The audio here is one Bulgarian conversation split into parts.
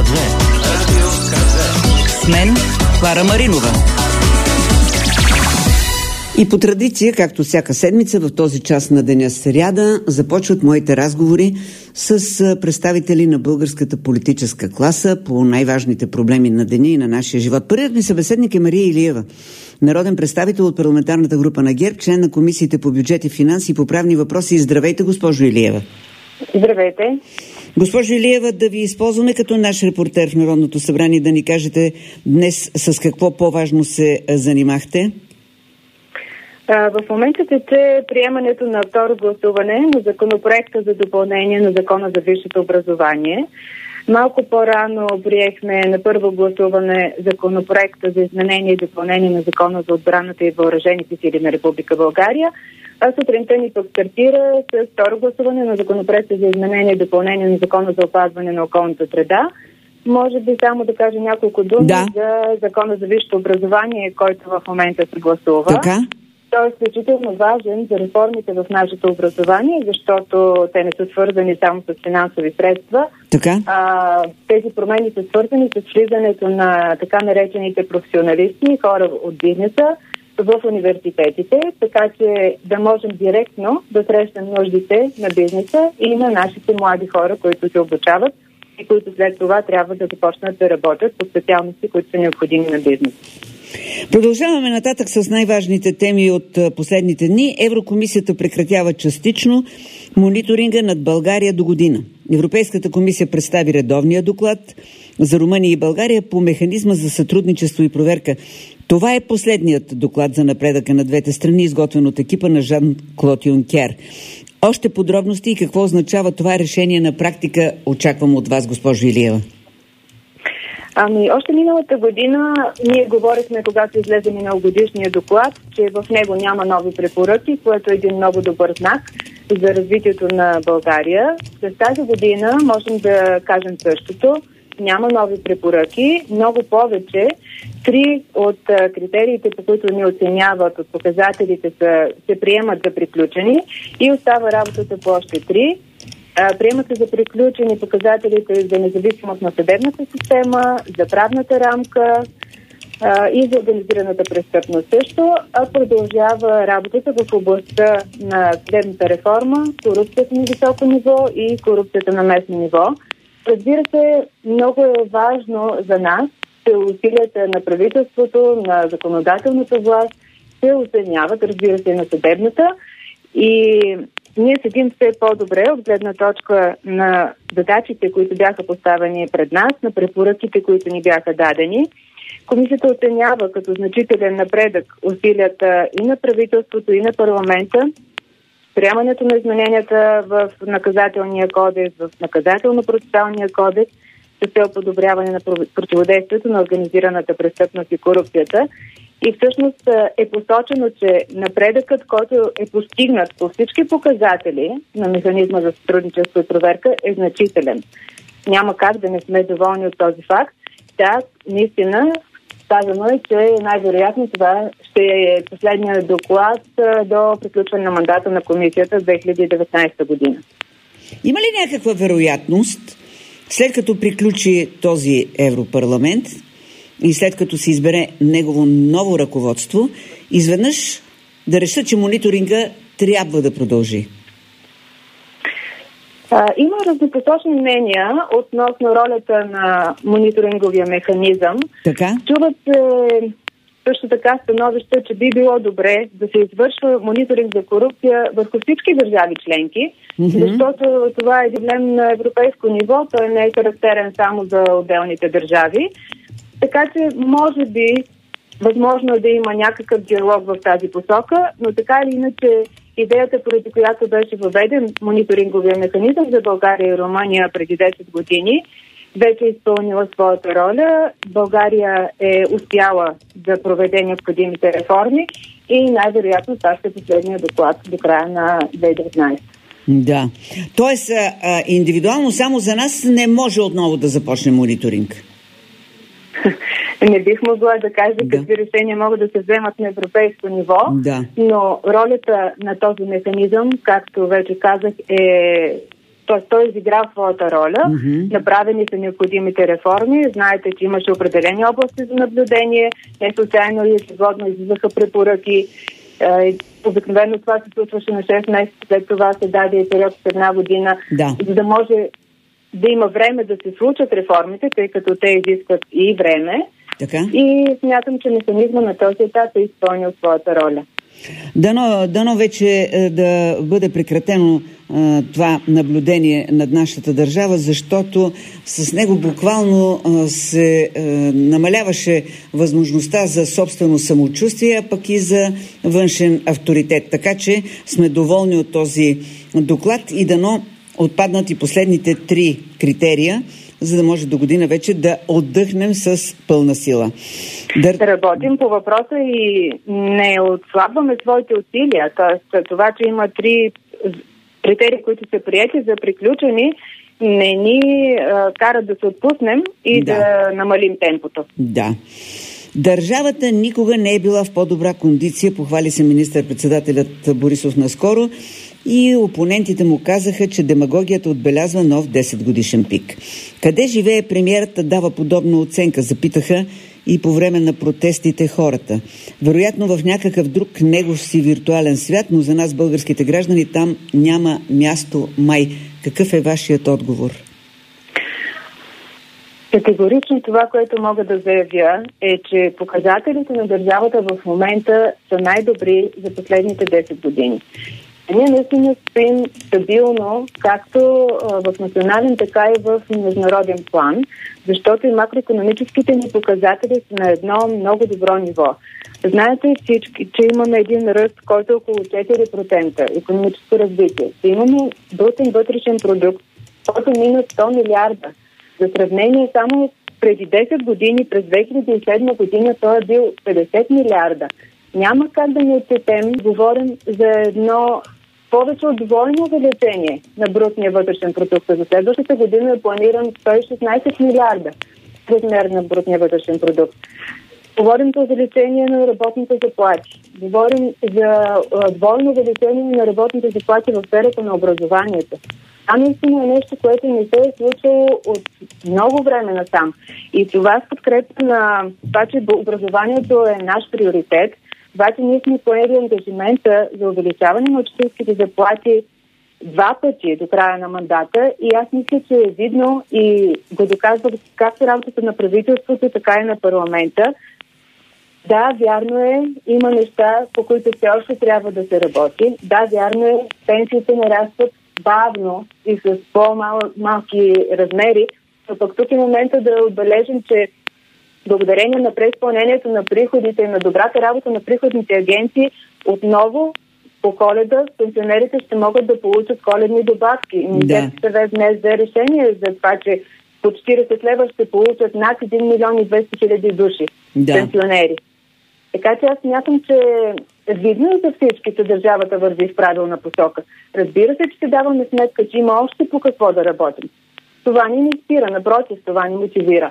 Радио КЗ. С мен Клара Маринова. И по традиция, както всяка седмица, в този час на деня сряда започват моите разговори с представители на българската политическа класа по най-важните проблеми на деня и на нашия живот. Първият ми събеседник е Мария Илиева, народен представител от парламентарната група на ГЕРБ, член на комисиите по бюджет и финанси и по правни въпроси. Здравейте, госпожо Илиева. Здравейте. Госпожо Илиева, да ви използваме като наш репортер в Народното събрание, да ни кажете днес с какво по-важно се занимахте. В момента тече приемането на второ гласуване на законопроекта за допълнение на Закона за висшето образование. Малко по-рано приехме на първо гласуване законопроекта за изменение и допълнение на Закона за отбраната и въоръжените сили на Република България, а сутринта ни пък стартира с второ гласуване на законопроекта за изменение и допълнение на Закона за опазване на околната среда. Може би само да кажа няколко думи за Закона за висшето образование, който в момента се гласува. Така? Той е изключително важен за реформите в нашето образование, защото те не са свързани само с финансови средства. Така? Тези промени са свързани с влизането на така наречените професионалисти, хора от бизнеса, в университетите, така че да можем директно да срещнем нуждите на бизнеса и на нашите млади хора, които се обучават и които след това трябва да започнат да работят по специалности, които са необходими на бизнеса. Продължаваме нататък с най-важните теми от последните дни. Еврокомисията прекратява частично мониторинга над България до година. Европейската комисия представи редовния доклад за Румъния и България по механизма за сътрудничество и проверка. Това е последният доклад за напредъка на двете страни, изготвен от екипа на Жан-Клод Юнкер. Още подробности и какво означава това решение на практика очаквам от вас, госпожо Илиева. Още миналата година ние говорихме, когато излезе миналогодишния доклад, че в него няма нови препоръки, което е един много добър знак за развитието на България. През тази година можем да кажем същото. Няма нови препоръки, много повече. 3 от критериите, по които ни оценяват, от показателите се приемат за приключени и остава работата по още 3. Приемат се за приключени показателите за независимост на съдебната система, за правната рамка и за организираната престъпност също, а продължава работата в областта на съдебната реформа, корупцията на високо ниво и корупцията на местно ниво. Разбира се, много е важно за нас, че усилията на правителството, на законодателната власт се оценяват, разбира се, и на съдебната. И ние седим все по-добре от гледна точка на задачите, които бяха поставени пред нас, на препоръките, които ни бяха дадени. Комисията оценява като значителен напредък усилията и на правителството, и на парламента, приемането на измененията в наказателния кодекс, в наказателно-процесуалния кодекс, с цел подобряване на противодействието на организираната престъпност и корупцията. И всъщност е посочено, че напредъкът, който е постигнат по всички показатели на механизма за сътрудничество и проверка, е значителен. Няма как да не сме доволни от този факт. Да, наистина, казано е, че най-вероятно това ще е последният доклад до приключване на мандата на комисията за 2019 година. Има ли някаква вероятност, след като приключи този Европарламент и след като се избере негово ново ръководство, изведнъж да решат, че мониторинга трябва да продължи? Има разнопосочни мнения относно ролята на мониторинговия механизъм. Така? Чуват се също така становища, че би било добре да се извършва мониторинг за корупция върху всички държави членки, защото това е проблем на европейско ниво, той не е характерен само за отделните държави. Така че, може би, възможно е да има някакъв диалог в тази посока, но така или иначе идеята, поради която беше въведен мониторинговия механизъм за България и Румъния преди 10 години, вече е изпълнила своята роля. България е успяла да проведе необходимите реформи и най-вероятно това ще е последния доклад до края на 2019. Да. Тоест, индивидуално само за нас не може отново да започне мониторинг. Не бих могла да кажа какви решения могат да се вземат на европейско ниво, но ролята на този механизъм, както вече казах, е той изиграл своята роля, направени са необходимите реформи, знаете, че имаше определени области за наблюдение, не случайно и ежегодно излизаха препоръки. Обикновено това се случваше на 6 месеца, след това се даде и период с 1 година, за да може да има време да се случат реформите, тъй като те изискват и време. Така? И смятам, че механизма на този етап е изпълнил своята роля. Дано вече да бъде прекратено това наблюдение над нашата държава, защото с него буквално се намаляваше възможността за собствено самочувствие, а пък и за външен авторитет. Така че сме доволни от този доклад и дано отпаднат и последните 3 критерия, за да може до година вече да отдъхнем с пълна сила. Да работим по въпроса и не отслабваме своите усилия. Тоест, това, че има 3 критерии, които са приети за приключени, не ни карат да се отпуснем и да намалим темпото. Да. Държавата никога не е била в по-добра кондиция, похвали се министър-председателят Борисов наскоро, и опонентите му казаха, че демагогията отбелязва нов 10-годишен пик. Къде живее премиерът, дава подобна оценка, запитаха и по време на протестите хората. Вероятно в някакъв друг негов си виртуален свят, но за нас, българските граждани, там няма място май. Какъв е вашият отговор? Категорично това, което мога да заявя, е, че показателите на държавата в момента са най-добри за последните 10 години. Ние наистина стоим стабилно, както в национален, така и в международен план, защото и макроекономическите ни показатели са на едно много добро ниво. Знаете всички, че имаме един ръст, който е около 4% икономическо развитие. Имаме брутен вътрешен продукт, който мина 100 милиарда. За сравнение, само преди 10 години, през 2007 година, той е бил 50 милиарда. Няма как да ни отчетем, говорим за едно повече от двойно увеличение на брутния вътрешен продукт. За следващата година е планиран 116 милиарда размер на брутния вътрешен продукт. Говорим за увеличение на работните заплати. Говорим за двойно увеличение на работните заплати в сферата на образованието. А наистина е нещо, което не се е случило от много време насам. И това с подкрепа на това, че образованието е наш приоритет. Обаче ние сме поели ангажимента за увеличаване на учителските заплати 2 пъти до края на мандата и аз мисля, че е видно и го доказва както работата на правителството, така и на парламента. Да, вярно е, има неща, по които все още трябва да се работи. Да, вярно е, пенсиите нарастват бавно и с по-малки размери, но пък тук е момента да отбележим, че благодарение на преизпълнението на приходите и на добрата работа на приходните агенции, отново по Коледа пенсионерите ще могат да получат коледни добавки. Министерският съвет днес взе решение за това, че по 40 лева ще получат над 1 милион и 200 хиляди души пенсионери. Така че аз смятам, че видно за всички, че държавата върви в правилна посока. Разбира се, че се даваме сметка, че има още по какво да работим. Това ни не спира, напротив, това ни мотивира.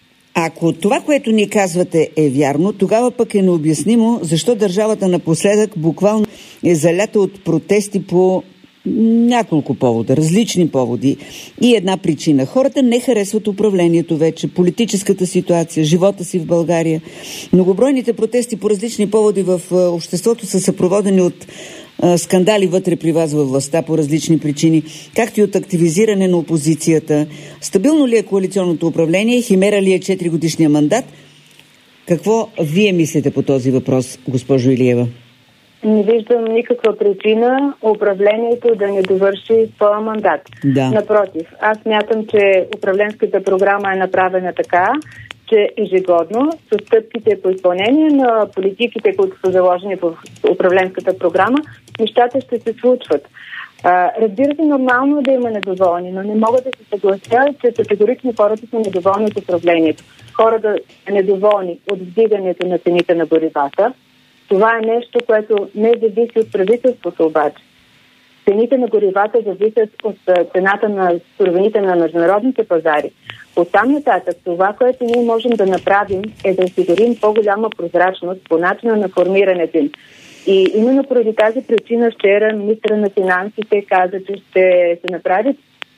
Ако това, което ни казвате, е вярно, тогава пък е необяснимо защо държавата напоследък буквално е залята от протести по няколко повода, различни поводи. И една причина. Хората не харесват управлението вече, политическата ситуация, живота си в България. Многобройните протести по различни поводи в обществото са съпроводени от скандали вътре при вас във властта по различни причини, както и от активизиране на опозицията. Стабилно ли е коалиционното управление? Химера ли е 4-годишния мандат? Какво вие мислите по този въпрос, госпожо Илиева? Не виждам никаква причина управлението да не довърши своя мандат. Да. Напротив, аз смятам, че управленската програма е направена така, че ежегодно с стъпките по изпълнение на политиките, които са заложени в управленската програма, нещата ще се случват. Разбира се, нормално е да има недоволни, но не мога да се съглася, че категорично хората са недоволни от управлението. Хората са недоволни от вдигането на цените на горивата. Това е нещо, което не зависи от правителството обаче. Цените на горивата зависят от цената на суровините на международните пазари. Оттам нататък това, което ние можем да направим, е да осигурим по-голяма прозрачност по начина на формирането им. И именно поради тази причина вчера министъра на финансите каза, че ще се направи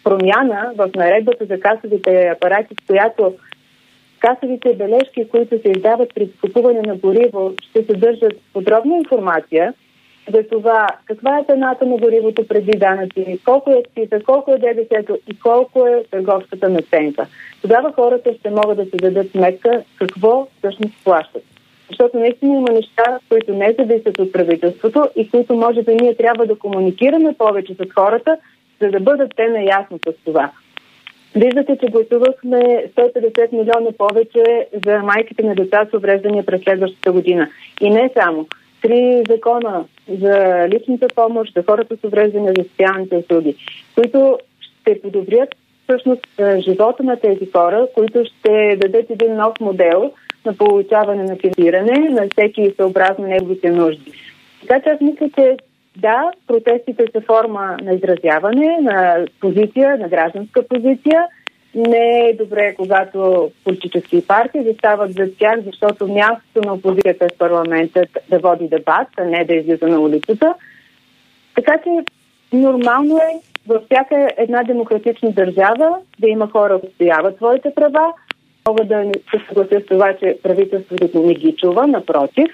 промяна в наредбата за касовите апарати, в която касовите бележки, които се издават при купуване на гориво, ще съдържат подробна информация за това каква е цената на горивото преди данъци, колко е акциза, колко е ДДС-то и колко е търговската надценка. Тогава хората ще могат да се дадат сметка какво всъщност плащат. Защото наистина има неща, които не зависят от правителството и които може да ние трябва да комуникираме повече с хората, за да бъдат те наясно с това. Виждате, че гласувахме 150 милиона повече за майките на деца с увреждания през следващата година. И не само. 3 закона за личната помощ, за хората с увреждания, за социалните услуги, които ще подобрят всъщност живота на тези хора, които ще дадат един нов модел на получаване на финансиране на всеки съобразно неговите нужди. Така че аз мисля, че да, протестите са форма на изразяване, на позиция, на гражданска позиция. Не е добре, когато политически партии застават зад тях, защото мястото на опозицията в парламента да води дебат, а не да излиза на улицата. Така че нормално е във всяка една демократична държава да има хора, които отстояват своите права. Мога да се съглася с това, че правителството не ги чува, напротив.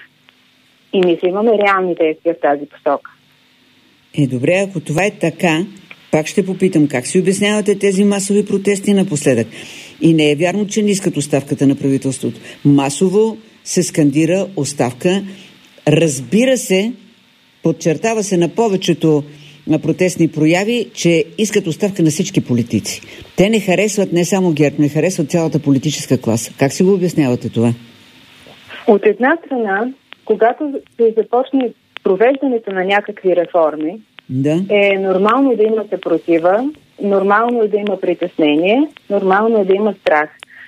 И мисля, имаме реални действия в тази посока. Добре, ако това е така, пак ще попитам, как си обяснявате тези масови протести напоследък? И не е вярно, че не искат оставката на правителството. Масово се скандира оставка. Разбира се, подчертава се на повечето на протестни прояви, че искат оставка на всички политици. Те не харесват не само ГЕРБ, не харесват цялата политическа класа. Как си го обяснявате това? От една страна, когато се започне провеждането на някакви реформи, е нормално да има съпротива, нормално е да има притеснение, нормално е да има страх.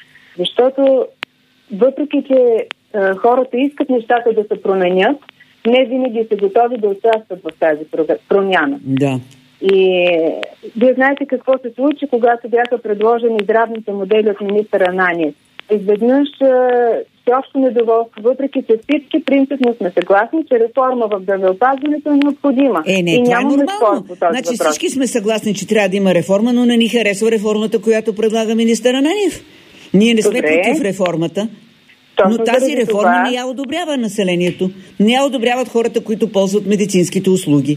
Защото въпреки, че хората искат нещата да се променят, не винаги са готови да участват в тази промяна. Да. И вие знаете какво се случи, когато бяха предложени здравните модели от министър Ананиев. Изведнъж всеобщо недоволство, въпреки че всички принципно сме съгласни, че реформа в здравеопазването е необходима. Не, и това е нормално. Значи въпрос. Всички сме съгласни, че трябва да има реформа, но не ни харесва реформата, която предлага министър Ананиев. Ние не сме против реформата. Но тази реформа не я одобрява населението. Не я одобряват хората, които ползват медицинските услуги.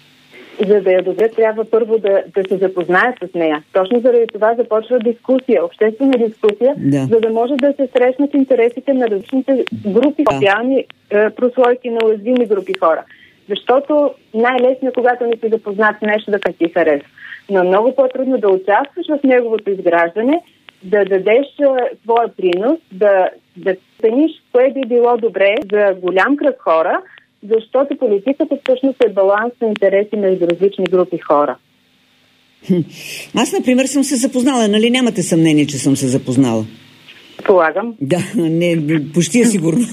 За да я одобрят, трябва първо да се запознаят с нея. Точно заради това започва дискусия, обществена дискусия, за да може да се срещнат интересите на различните групи, социални прослойки на уязвими групи хора. Защото най-лесно е, когато не си запознат с нещо, да ти харесва. Но много по-трудно да участваш в неговото изграждане, да дадеш своя принос, да цениш кое би било добре за голям кръг хора, защото политиката всъщност е баланс на интереси между различни групи хора. Аз, например, съм се запознала. Нали нямате съмнение, че съм се запознала? Полагам. Да, не, почти е сигурно.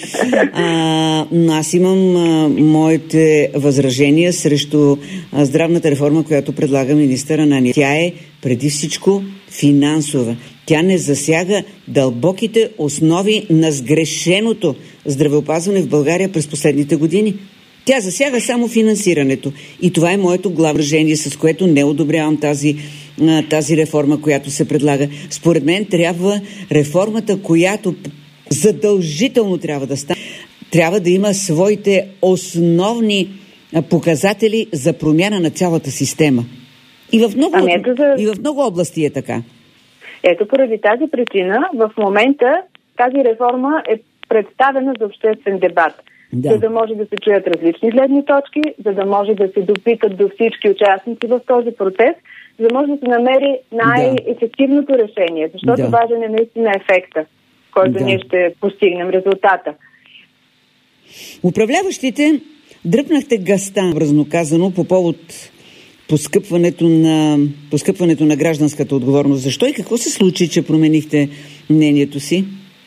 Аз имам моите възражения срещу здравната реформа, която предлага министър Ананиев. Тя е преди всичко финансова. Тя не засяга дълбоките основи на сгрешеното здравеопазване в България през последните години. Тя засяга само финансирането. И това е моето главно решение, с което не одобрявам тази реформа, която се предлага. Според мен трябва реформата, която задължително трябва да стане, трябва да има своите основни показатели за промяна на цялата система. И в много области е така. Ето поради тази причина в момента тази реформа е представена за обществен дебат. Да. За да може да се чуят различни гледни точки, за да може да се допитат до всички участници в този процес, за да може да се намери най-ефективното решение. Защото важен е наистина ефекта, който ние ще постигнем, резултата. Управляващите дръпнахте гъста, образно казано, по повод поскъпването на гражданската отговорност. Защо и какво се случи, че променихте мнението си?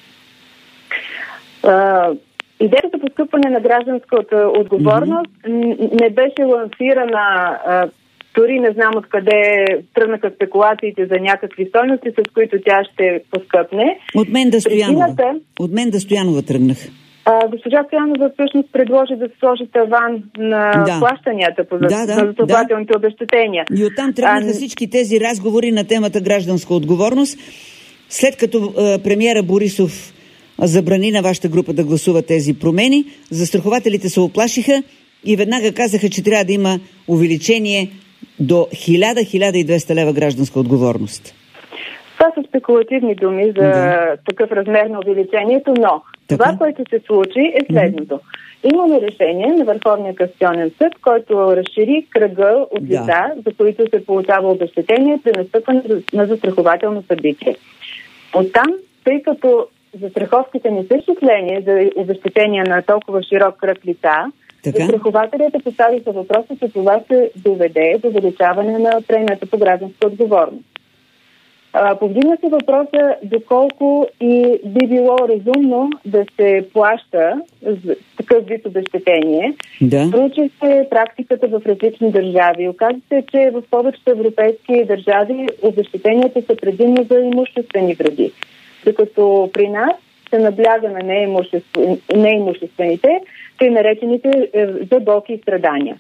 Идеята за поскъпване на гражданската отговорност не беше лансирана, дори не знам откъде тръгнаха спекулациите за някакви стойности, с които тя ще поскъпне. От мен да Стоянова тръгнах. Госпожа Стоянова всъщност предложи да се сложи таван на плащанията по застрахователните обезщетения. И оттам тръгнаха всички тези разговори на темата гражданска отговорност. След като премиера Борисов забрани на вашата група да гласува тези промени, застрахователите се оплашиха и веднага казаха, че трябва да има увеличение до 1000-1200 лева гражданска отговорност. Това са спекулативни думи за такъв размер на увеличението, но това, което се случи, е следното. Имаме решение на Върховния касационен съд, който разшири кръга от лица, за които се получава обезщетение при настъпване на застрахователно събитие. Оттам, тъй като застраховките не са изчислени за обезщетение на толкова широк кръг лица, застрахователите поставиха въпроса, че това ще доведе до увеличаване на премията по гражданска отговорност. Повдигна се въпроса доколко и би било разумно да се плаща такъв вид обезщетение. Проучи се практиката в различни държави. Оказва се, че в повечето европейски държави обезщетенията са предимно за имуществени вреди. Докато при нас се набляга на неимуществените, тъй наречените за болки и страдания.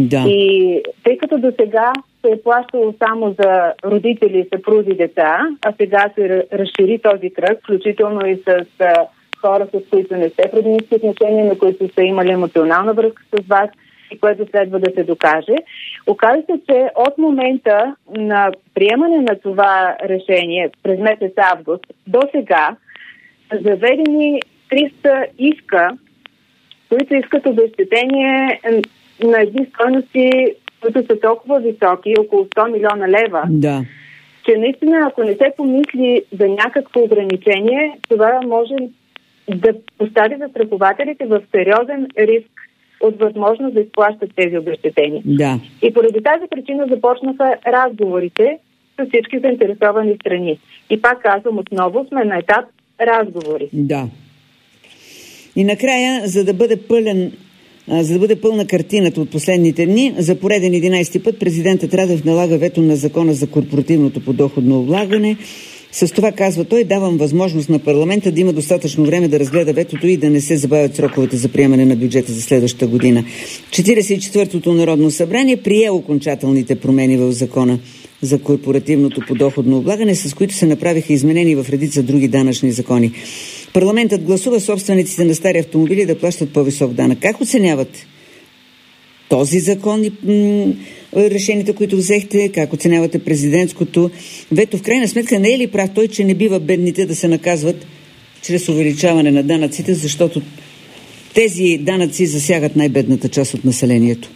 И тъй като до сега се е плащало само за родители, съпрузи, деца, а сега се разшири този кръг, включително и с хора, с които не сте в роднински отношения, на които са имали емоционална връзка с вас и което следва да се докаже. Оказва се, че от момента на приемане на това решение през месец август до сега са заведени 300 иска, които искат обезщетение на едни стойности, които са толкова високи, около 100 милиона лева, че наистина, ако не се помисли за някакво ограничение, това може да постави застрахователите в сериозен риск от възможност да изплащат тези обезщетения. И поради тази причина започнаха разговорите с всички заинтересовани страни. И пак казвам, отново сме на етап разговори. И накрая, за да бъде пълна картината от последните дни, за пореден 11 път президентът Радев налага вето на закона за корпоративното подоходно облагане. С това, казва той, давам възможност на парламента да има достатъчно време да разгледа ветото и да не се забавят сроковете за приемане на бюджета за следващата година. 44-тото Народно събрание прие окончателните промени в закона за корпоративното подоходно облагане, с които се направиха изменения в редица други данъчни закони. Парламентът гласува собствениците на стари автомобили да плащат по-висок данък. Как оценявате този закон и решенията, които взехте? Как оценявате президентското вето? В крайна сметка не е ли прав той, че не бива бедните да се наказват чрез увеличаване на данъците, защото тези данъци засягат най-бедната част от населението?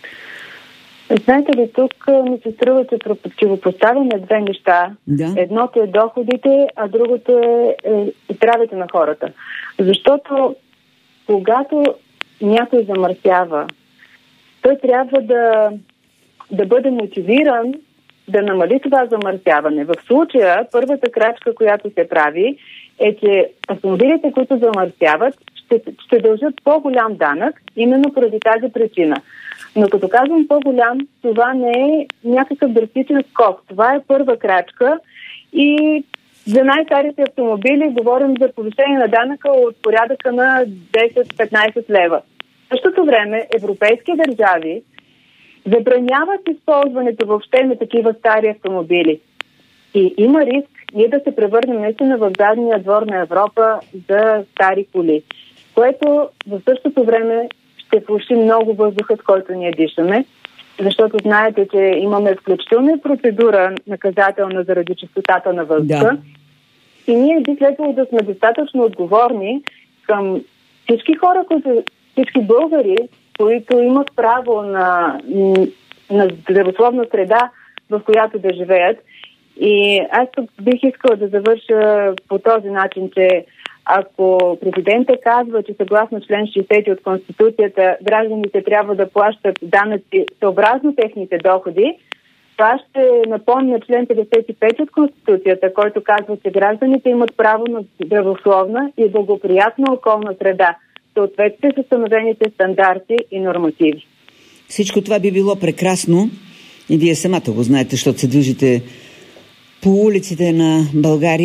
Знаете ли, тук ми се струва, че противопоставяме две неща. Едното е доходите, а другото е здравето на хората. Защото когато някой замърсява, той трябва да бъде мотивиран да намали това замърсяване. В случая, първата крачка, която се прави, е, че автомобилите, които замърсяват, ще дължат по-голям данък, именно поради тази причина. Но като казвам по-голям, това не е някакъв драстичен скок. Това е първа крачка и за най-старите автомобили говорим за повишение на данъка от порядъка на 10-15 лева. В същото време европейски държави забраняват използването въобще на такива стари автомобили. И има риск ние да се превърнем наистина в задния двор на Европа за стари коли, което в същото време ще влоши много въздухът, който ние дишаме, защото знаете, че имаме включителна процедура наказателна заради чистотата на въздуха. И ние би следвало да сме достатъчно отговорни към всички хора, всички българи, които имат право на здравословна среда, в която да живеят. И аз тук бих искала да завърша по този начин, че ако президентът казва, че съгласно член 60 от Конституцията гражданите трябва да плащат данъци съобразно техните доходи, това ще напомня член 55 от Конституцията, който казва, че гражданите имат право на здравословна и благоприятна околна среда, в съответствие с установените стандарти и нормативи. Всичко това би било прекрасно и вие самата го знаете, защото се движите по улиците на България.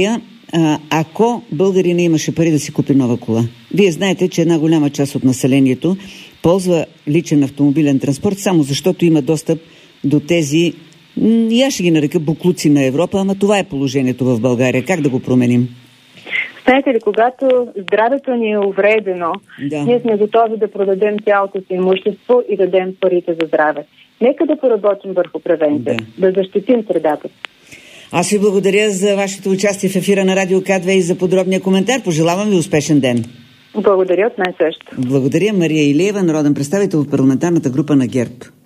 ако българина имаше пари да си купи нова кола. Вие знаете, че една голяма част от населението ползва личен автомобилен транспорт, само защото има достъп до тези, я ще ги нарека буклуци на Европа, ама това е положението в България. Как да го променим? Знаете ли, когато здравето ни е увредено, ние сме готови да продадем цялото си имущество и дадем парите за здраве. Нека да поработим върху превенция, да защитим средата. Аз ви благодаря за вашето участие в ефира на Радио К2 и за подробния коментар. Пожелавам ви успешен ден. Благодаря от мен също. Благодаря. Мария Илиева, народен представител от парламентарната група на ГЕРБ.